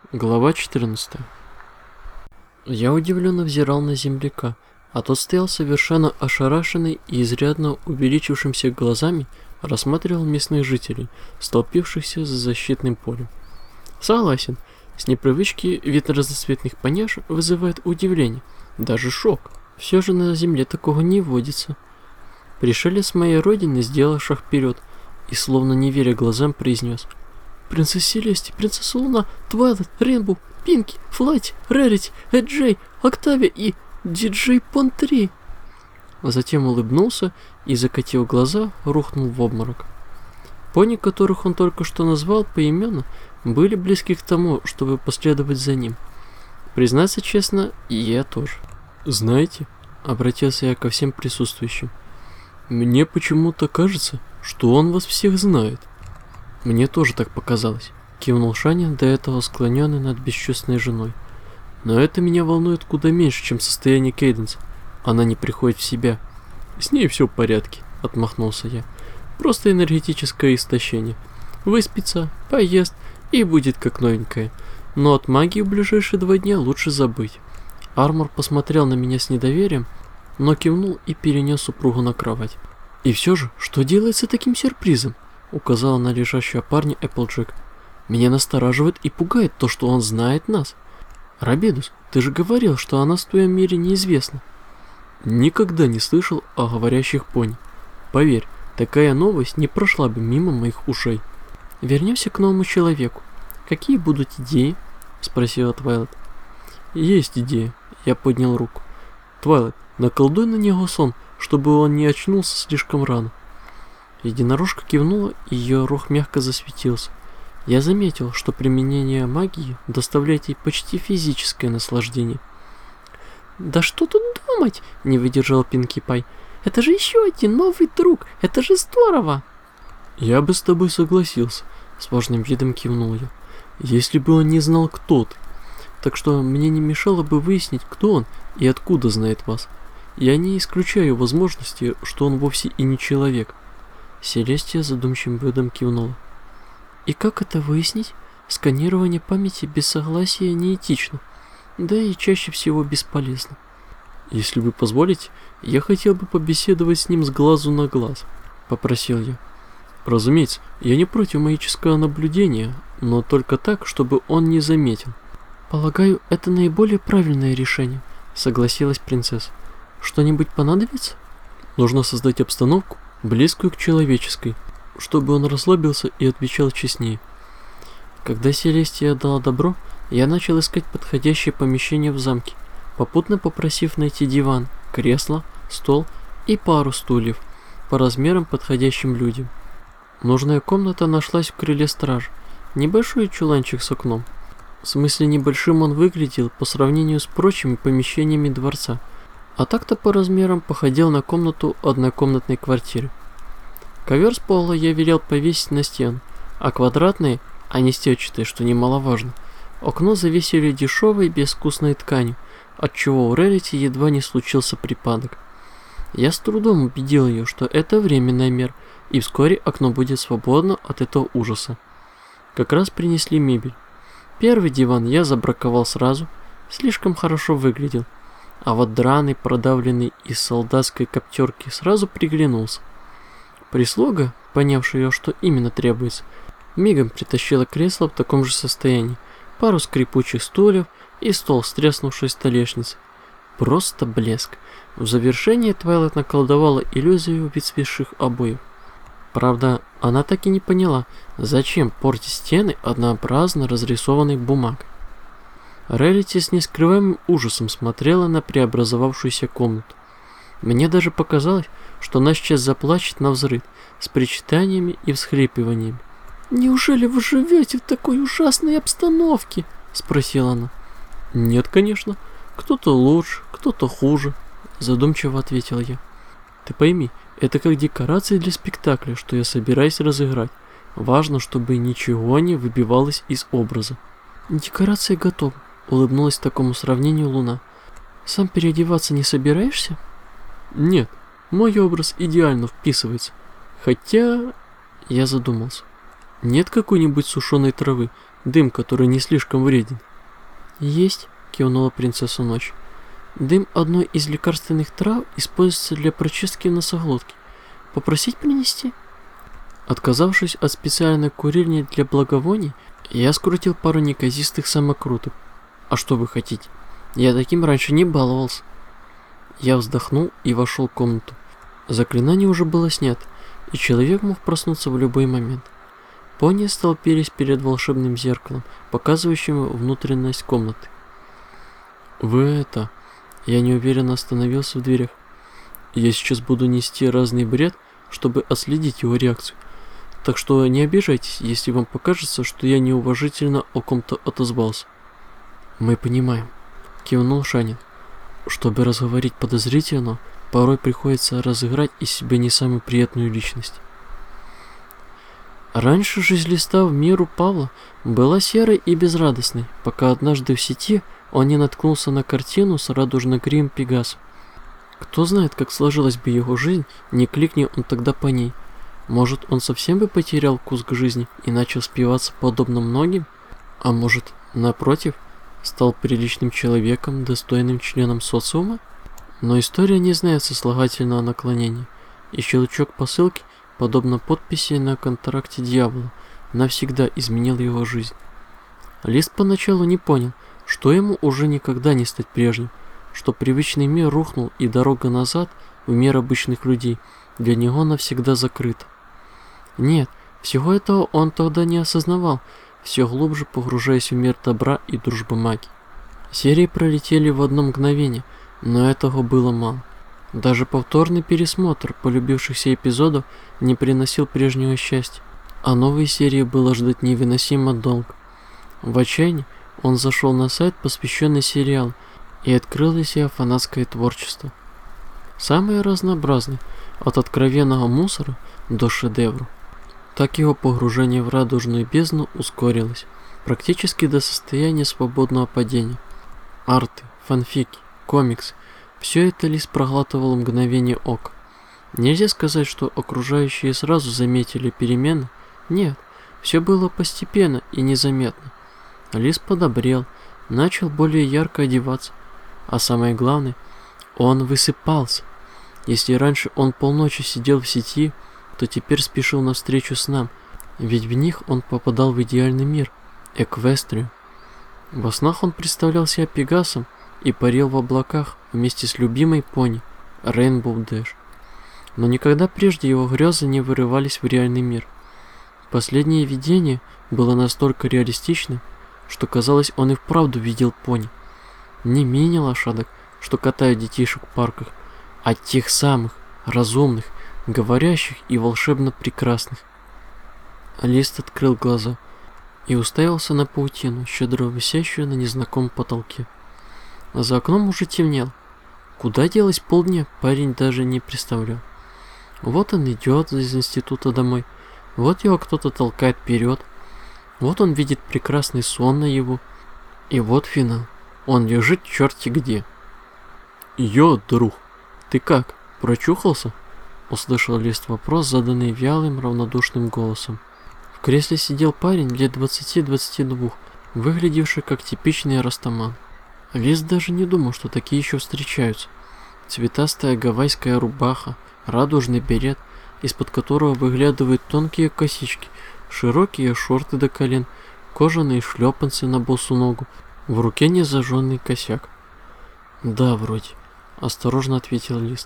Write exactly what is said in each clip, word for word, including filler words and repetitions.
Глава четырнадцатая. Я удивленно взирал на земляка, а тот стоял совершенно ошарашенный и изрядно увеличившимся глазами рассматривал местных жителей, столпившихся за защитным полем. Согласен, с непривычки вид разноцветных поняш вызывает удивление, даже шок. Все же на земле такого не водится. Пришелец с моей родины сделал шаг вперед и, словно не веря глазам, произнес: «Принцесса Селести, принцесса Луна, Твайлайт, Рейнбоу, Пинки, Флайти, Рарити, Эджей, Октавия и Диджей Пон-три». Затем улыбнулся и, закатив глаза, рухнул в обморок. Пони, которых он только что назвал поименно, были близки к тому, чтобы последовать за ним. Признаться честно, и я тоже. «Знаете», — обратился я ко всем присутствующим, — «мне почему-то кажется, что он вас всех знает». «Мне тоже так показалось», — кивнул Шанин, до этого склоненный над бесчувственной женой. «Но это меня волнует куда меньше, чем состояние Кейденс. Она не приходит в себя». «С ней все в порядке», — отмахнулся я. «Просто энергетическое истощение. Выспится, поест и будет как новенькая. Но от магии в ближайшие два дня лучше забыть». Армор посмотрел на меня с недоверием, но кивнул и перенес супругу на кровать. «И все же, что делается таким сюрпризом?» — указала на лежащего парня Эпплджек. «Меня настораживает и пугает то, что он знает нас. Рабидус, ты же говорил, что о нас в твоем мире неизвестно». «Никогда не слышал о говорящих пони. Поверь, такая новость не прошла бы мимо моих ушей». «Вернемся к новому человеку. Какие будут идеи?» — спросила Твайлайт. «Есть идея», — я поднял руку. «Твайлайт, наколдуй на него сон, чтобы он не очнулся слишком рано». Единорожка кивнула, и ее рог мягко засветился. Я заметил, что применение магии доставляет ей почти физическое наслаждение. «Да что тут думать?» — не выдержал Пинки Пай. «Это же еще один новый друг! Это же здорово!» «Я бы с тобой согласился», — с важным видом кивнул я, «если бы он не знал, кто ты. Так что мне не мешало бы выяснить, кто он и откуда знает вас. Я не исключаю возможности, что он вовсе и не человек». Селестия задумчивым видом кивнула. «И как это выяснить? Сканирование памяти без согласия неэтично, да и чаще всего бесполезно». «Если вы позволите, я хотел бы побеседовать с ним с глазу на глаз», — попросил я. «Разумеется, я не против магического наблюдения, но только так, чтобы он не заметил». «Полагаю, это наиболее правильное решение», — согласилась принцесса. «Что-нибудь понадобится?» «Нужно создать обстановку, близкую к человеческой, чтобы он расслабился и отвечал честнее». Когда Селестия дала добро, я начал искать подходящее помещение в замке, попутно попросив найти диван, кресло, стол и пару стульев, по размерам подходящим людям. Нужная комната нашлась в крыле стражи, небольшой чуланчик с окном. В смысле, небольшим он выглядел по сравнению с прочими помещениями дворца, а так-то по размерам походил на комнату однокомнатной квартиры. Ковер с пола я велел повесить на стену, а квадратные, а не стёчатые, что немаловажно, окно завесили дешевой безвкусной тканью, отчего у Рарити едва не случился припадок. Я с трудом убедил ее, что это временная мера, и вскоре окно будет свободно от этого ужаса. Как раз принесли мебель. Первый диван я забраковал сразу, слишком хорошо выглядел, а вот драный, продавленный из солдатской коптерки, сразу приглянулся. Прислуга, понявшая, что именно требуется, мигом притащила кресло в таком же состоянии, пару скрипучих стульев и стол с треснувшей столешницей. Просто блеск. В завершение Твайлайт наколдовала иллюзию выцветших обоев. Правда, она так и не поняла, зачем портить стены однообразно разрисованной бумагой. Рарити с нескрываемым ужасом смотрела на преобразовавшуюся комнату. Мне даже показалось, что она сейчас заплачет навзрыд, с причитаниями и всхлипываниями. «Неужели вы живете в такой ужасной обстановке?» — спросила она. «Нет, конечно. Кто-то лучше, кто-то хуже», — задумчиво ответил я. «Ты пойми, это как декорации для спектакля, что я собираюсь разыграть. Важно, чтобы ничего не выбивалось из образа». «Декорация готова», — улыбнулась такому сравнению Луна. «Сам переодеваться не собираешься?» «Нет, мой образ идеально вписывается. Хотя...» Я задумался. «Нет какой-нибудь сушеной травы, Дым, который не слишком вреден. Есть, кивнула принцесса Ночь. Дым одной из лекарственных трав используется для прочистки носоглотки. Попросить принести? Отказавшись от специальной курильни для благовоний, я скрутил пару неказистых самокруток. А что вы хотите? Я таким раньше не баловался. Я вздохнул и вошел в комнату. Заклинание уже было снято, и человек мог проснуться в любой момент. Пони столпились перед волшебным зеркалом, показывающим внутренность комнаты. Вы это... Я неуверенно остановился в дверях. Я сейчас буду нести разный бред, чтобы отследить его реакцию. Так что не обижайтесь, если вам покажется, что я неуважительно о ком-то отозвался. Мы понимаем, кивнул Шанин. Чтобы разговорить подозрительно, порой приходится разыграть из себя не самую приятную личность. Раньше жизнь листа в миру Павла была серой и безрадостной, пока однажды в сети он не наткнулся на картину с радужно-гривым Пегасом. Кто знает, как сложилась бы его жизнь, не кликни он тогда по ней. Может, он совсем бы потерял вкус к жизни и начал спиваться подобно многим? А может, напротив, стал приличным человеком, достойным членом социума? Но история не знает сослагательного наклонения, и щелчок посылки, подобно подписи на контракте дьявола, навсегда изменил его жизнь. Лист поначалу не понял, что ему уже никогда не стать прежним, что привычный мир рухнул и дорога назад в мир обычных людей для него навсегда закрыта. Нет, всего этого он тогда не осознавал, все глубже погружаясь в мир добра и дружбы магии. Серии пролетели в одно мгновение, но этого было мало. Даже повторный пересмотр полюбившихся эпизодов не приносил прежнего счастья, а новые серии было ждать невыносимо долго. В отчаянии он зашел на сайт, посвященный сериалу, и открыл для себя фанатское творчество. Самое разнообразное, от откровенного мусора до шедевров. Так его погружение в радужную бездну ускорилось, практически до состояния свободного падения. Арты, фанфики, комиксы – все это лист проглатывал мгновение ока. Нельзя сказать, что окружающие сразу заметили перемены. Нет, все было постепенно и незаметно. Лис подобрел, начал более ярко одеваться, а самое главное, он высыпался. Если раньше он полночи сидел в сети, то теперь спешил навстречу снам, ведь в них он попадал в идеальный мир, Эквестрию. Во снах он представлял себя Пегасом и парил в облаках вместе с любимой пони Рейнбоу Дэш. Но никогда прежде его грезы не вырывались в реальный мир. Последнее видение было настолько реалистичным, что казалось, он и вправду видел пони. Не мини-лошадок, что катают детишек в парках, а тех самых, разумных, говорящих и волшебно прекрасных. Лист открыл глаза и уставился на паутину, щедро висящую на незнакомом потолке. За окном уже темнело. Куда делось полдня, парень даже не представлял. Вот он идет из института домой, вот его кто-то толкает вперед, вот он видит прекрасный сон наяву, и вот финал. Он лежит черти где. «Йо, друг, ты как, прочухался?» Услышал Лист вопрос, заданный вялым, равнодушным голосом. В кресле сидел парень лет двадцати-двадцати двух, выглядевший как типичный растаман. Лист даже не думал, что такие еще встречаются. Цветастая гавайская рубаха, радужный берет, из-под которого выглядывают тонкие косички, широкие шорты до колен, кожаные шлепанцы на босу ногу, в руке незажженный косяк. «Да, вроде», — осторожно ответил Лист.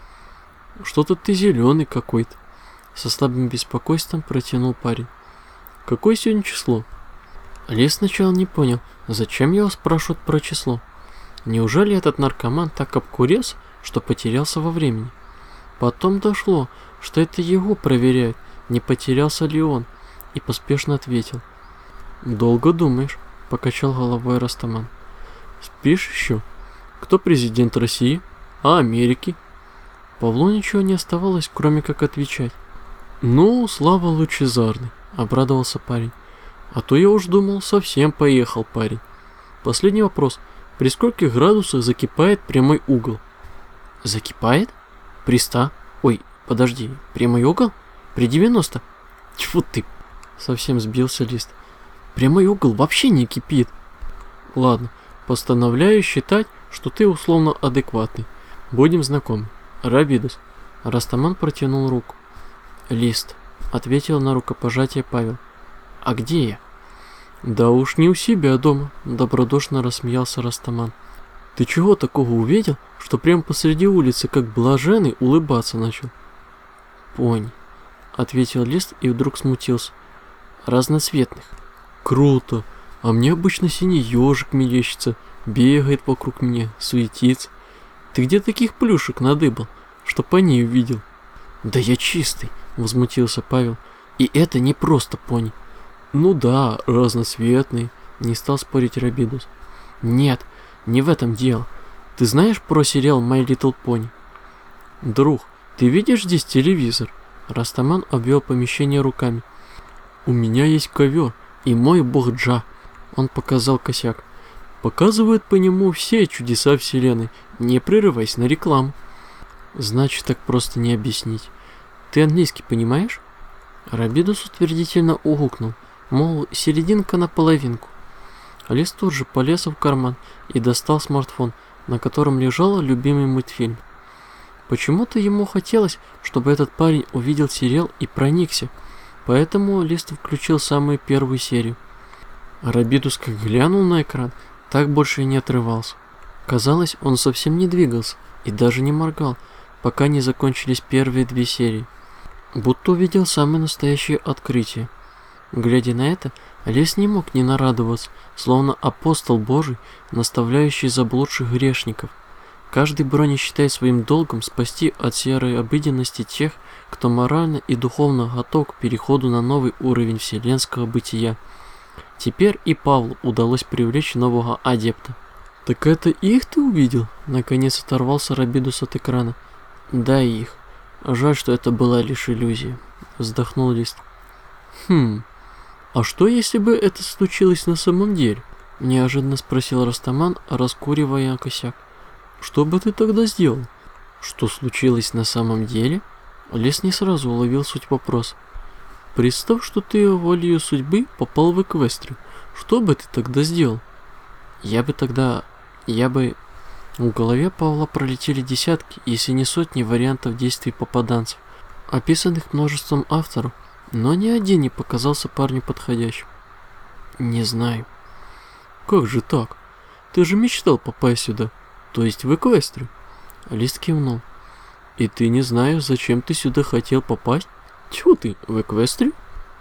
«Что-то ты зеленый какой-то», — со слабым беспокойством протянул парень. «Какое сегодня число?» Лист сначала не понял, зачем его спрашивают про число. Неужели этот наркоман так обкурился, что потерялся во времени? Потом дошло, что это его проверяют, не потерялся ли он, и поспешно ответил. «Долго думаешь», — покачал головой Растаман. «Спишь еще? Кто президент России? А Америки?» Павлу ничего не оставалось, кроме как отвечать. «Ну, слава лучезарный», — обрадовался парень. «А то я уж думал, совсем поехал парень. Последний вопрос. При скольких градусах закипает прямой угол?» «Закипает? При ста? Ой, подожди, прямой угол? При девяноста? Тьфу ты!» Совсем сбился Лист. прямой угол вообще не кипит. Ладно, постановляю считать, что ты условно адекватный. Будем знакомы. Рабидус. Растаман протянул руку. Лист. Ответил на рукопожатие Павел. А где я? Да уж не у себя дома, добродушно рассмеялся Растаман. Ты чего такого увидел, что прямо посреди улицы, как блаженный, улыбаться начал? Пони, ответил Лист и вдруг смутился. Разноцветных. Круто. А мне обычно синий ежик мерещится, бегает вокруг меня, суетится. Ты где таких плюшек надыбал, что пони увидел? Да я чистый, возмутился Павел. И это не просто пони. Ну да, разноцветный, не стал спорить Рабидус. Нет, не в этом дело. Ты знаешь про сериал My Little Pony? Друг, ты видишь здесь телевизор? Растаман обвел помещение руками. У меня есть ковер и мой бог Джа. Он показал косяк. Показывают по нему все чудеса вселенной, не прерываясь на рекламу. Значит, так просто не объяснить. Ты английский понимаешь? Рабидус утвердительно угукнул, мол, серединка на половинку. Лист тут же полез в карман и достал смартфон, на котором лежал любимый мультфильм. Почему-то ему хотелось, чтобы этот парень увидел сериал и проникся, поэтому Лист включил самую первую серию. Рабидус как глянул на экран, так больше и не отрывался. Казалось, он совсем не двигался и даже не моргал, пока не закончились первые две серии. Будто увидел самое настоящее открытие. Глядя на это, Лист не мог не нарадоваться, словно апостол Божий, наставляющий заблудших грешников. Каждый брони считает своим долгом спасти от серой обыденности тех, кто морально и духовно готов к переходу на новый уровень вселенского бытия. Теперь и Павлу удалось привлечь нового адепта. «Так это их ты увидел?» Наконец оторвался Рабидус от экрана. «Да, их. Жаль, что это была лишь иллюзия», — вздохнул Лист. «Хм, а что, если бы это случилось на самом деле?» — неожиданно спросил Растаман, раскуривая косяк. «Что бы ты тогда сделал?» «Что случилось на самом деле?» Лист не сразу уловил суть вопроса. «Представь, что ты волею судьбы попал в Эквестрию. Что бы ты тогда сделал?» «Я бы тогда... я бы...» В голове Павла пролетели десятки, если не сотни вариантов действий попаданцев, описанных множеством авторов, но ни один не показался парню подходящим. «Не знаю». «Как же так? Ты же мечтал попасть сюда, то есть в Эквестрию?» Лист кивнул. «И ты не знаешь, зачем ты сюда хотел попасть? Тьфу ты, в Эквестрию?»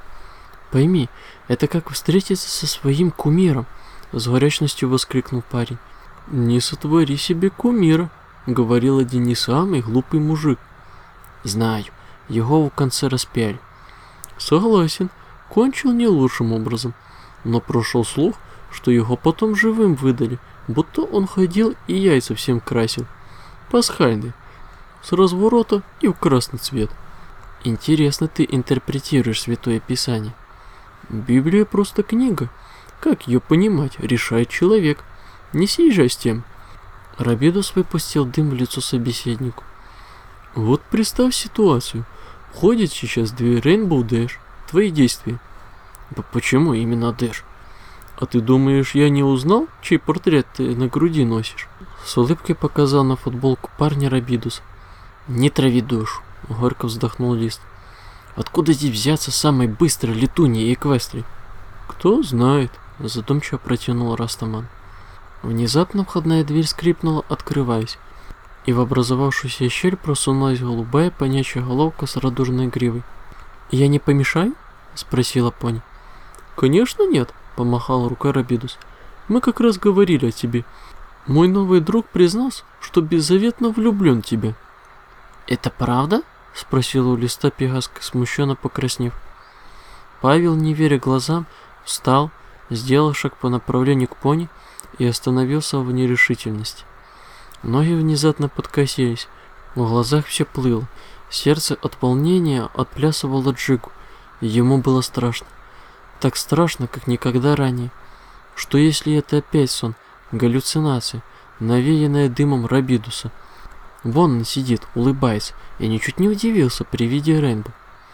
«Пойми, это как встретиться со своим кумиром», — с горячностью воскликнул парень. «Не сотвори себе кумира», — говорил один не самый глупый мужик. «Знаю, его в конце распяли». «Согласен, кончил не лучшим образом, но прошел слух, что его потом живым выдали, будто он ходил и яйца всем красил. Пасхальный, с разворота и в красный цвет». «Интересно ты интерпретируешь Святое Писание». «Библия просто книга. Как ее понимать, решает человек. Не съезжай с тем». Рабидус выпустил дым в лицо собеседнику. «Вот представь ситуацию. Ходит сейчас две Rainbow Dash. Твои действия». «Почему именно Dash?» «А ты думаешь, я не узнал, чей портрет ты на груди носишь?» С улыбкой показал на футболку парня Рабидус. «Не трави душу», — горько вздохнул Лист. «Откуда здесь взяться самой быстрой летуньей Эквестрии?» «Кто знает», — задумчиво протянул Растаман. Внезапно входная дверь скрипнула, открываясь, и в образовавшуюся щель просунулась голубая понячья головка с радужной гривой. «Я не помешаю?» — спросила пони. «Конечно нет», — помахал рукой Рабидус. «Мы как раз говорили о тебе. Мой новый друг признался, что беззаветно влюблен в тебя». «Это правда?» — спросила у Листа Пегаска, смущенно покраснев. Павел, не веря глазам, встал, сделал шаг по направлению к пони и остановился в нерешительности. Ноги внезапно подкосились, в глазах все плыло, сердце от волнения отплясывало джигу, и ему было страшно. Так страшно, как никогда ранее. Что если это опять сон, галлюцинация, навеянная дымом Рабидуса? Вон он сидит, улыбается, и ничуть не удивился при виде Рейнбо.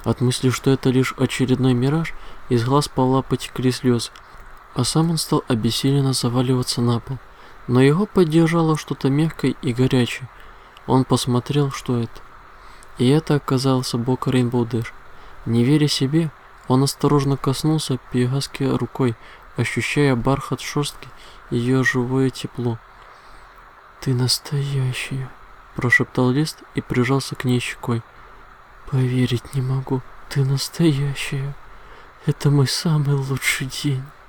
От мысли, что это лишь очередной мираж, из глаз Павла потекли слезы, а сам он стал обессиленно заваливаться на пол. Но его поддержало что-то мягкое и горячее. Он посмотрел, что это. И это оказался бок Рейнбоу Дэш. Не веря себе, он осторожно коснулся Пегаски рукой, ощущая бархат шерстки и ее живое тепло. «Ты настоящая», — прошептал Лист и прижался к ней щекой. «Поверить не могу, ты настоящая. Это мой самый лучший день».